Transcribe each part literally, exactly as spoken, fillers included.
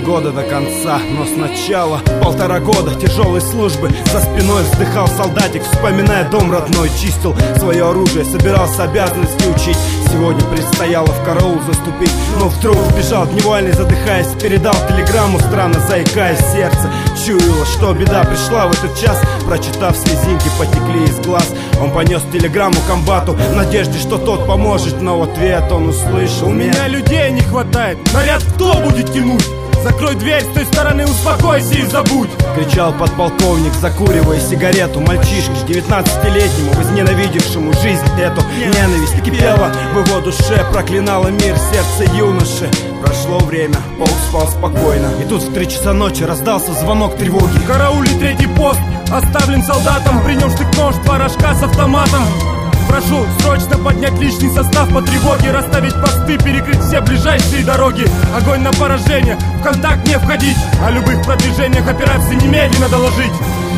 полгода до конца, но сначала полтора года тяжелой службы. За спиной вздыхал солдатик, вспоминая дом родной. Чистил свое оружие, собирался обязанности учить. Сегодня предстояло в караул заступить, но вдруг вбежал дневальный, задыхаясь. Передал телеграмму, странно заикаясь. Сердце чуяло, что беда пришла в этот час. Прочитав, слезинки потекли из глаз. Он понес телеграмму комбату в надежде, что тот поможет, но в ответ он услышал: у меня людей не хватает, наряд кто будет тянуть? Закрой дверь с той стороны, успокойся и забудь! Кричал подполковник, закуривая сигарету. Мальчишке девятнадцатилетнему, возненавидевшему жизнь эту. Ненависть кипела в его душе, проклинала мир сердце юноши. Прошло время, полк спал спокойно. И тут в три часа ночи раздался звонок тревоги. Караулит третий пост, оставлен солдатом. При нем штык-нож, два рожка с автоматом. Прошу срочно поднять личный состав по тревоге, расставить посты, перекрыть все ближайшие дороги. Огонь на поражение, в контакт не входить. О любых продвижениях операции немедленно доложить.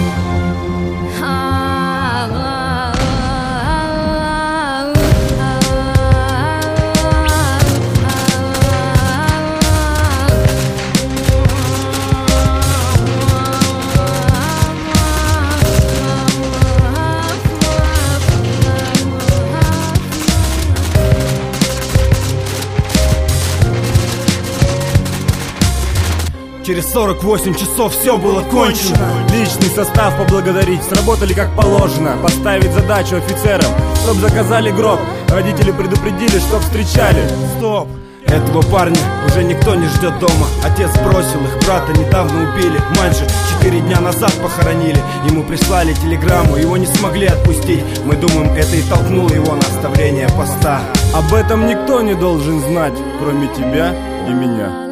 Через сорок восемь часов все было кончено. Личный состав поблагодарить, сработали как положено. Поставить задачу офицерам, чтоб заказали гроб. Родители предупредили, чтоб встречали. Стоп! Этого парня уже никто не ждет дома. Отец бросил их, брата недавно убили. Мать же четыре дня назад похоронили. Ему прислали телеграмму, его не смогли отпустить. Мы думаем, это и толкнуло его на оставление поста. Об этом никто не должен знать, кроме тебя и меня.